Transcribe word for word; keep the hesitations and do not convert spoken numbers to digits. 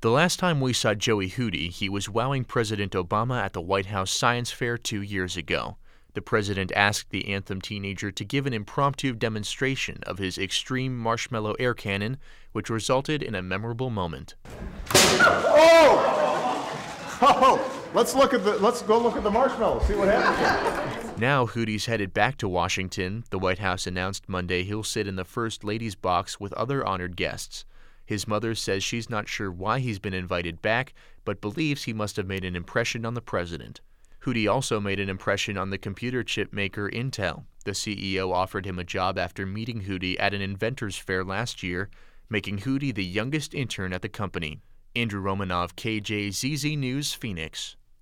The last time we saw Joey Hootie, he was wowing President Obama at the White House Science Fair two years ago. The president asked the Anthem teenager to give an impromptu demonstration of his extreme marshmallow air cannon, which resulted in a memorable moment. Oh! Oh! Let's look at the. Let's go look at the marshmallow. See what happens. Now Hootie's headed back to Washington. The White House announced Monday he'll sit in the First Lady's box with other honored guests. His mother says she's not sure why he's been invited back, but believes he must have made an impression on the president. Hootie also made an impression on the computer chip maker Intel. The C E O offered him a job after meeting Hootie at an inventors fair last year, making Hootie the youngest intern at the company. Andrew Romanov, K J Z Z News, Phoenix.